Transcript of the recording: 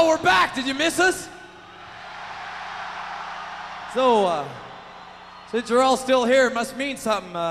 Well, we're back. Did you miss us? So, since you're all still here, it must mean something.